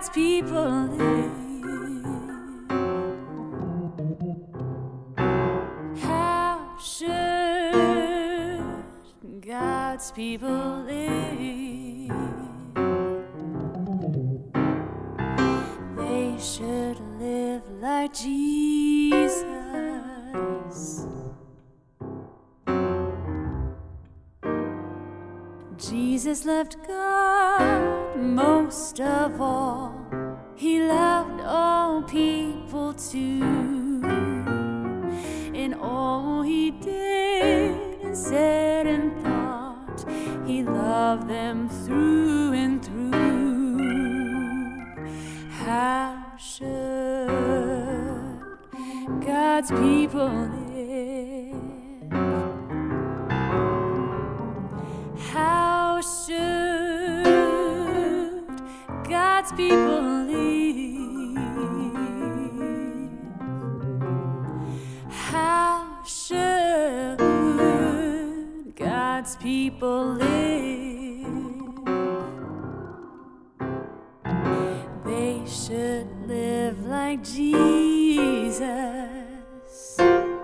God's people live? How should God's people live? They should live like Jesus. Jesus loved God most of all. He loved all people too. In all he did and said and thought, he loved them through and through. How should God's people live? How should God's people live? How should God's people live? They should live like Jesus.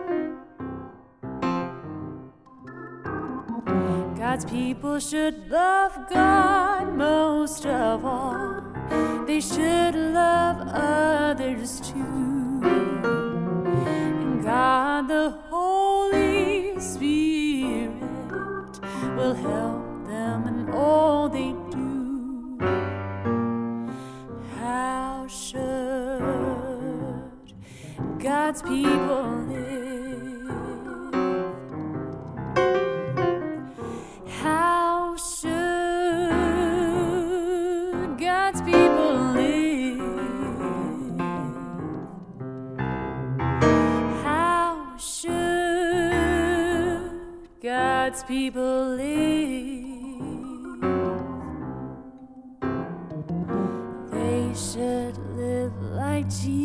God's people should love God most of all. They should love others too. And God the Holy Spirit will help them in all they do. How should God's people live? How should God's people live? How should God's people live? They should live like Jesus.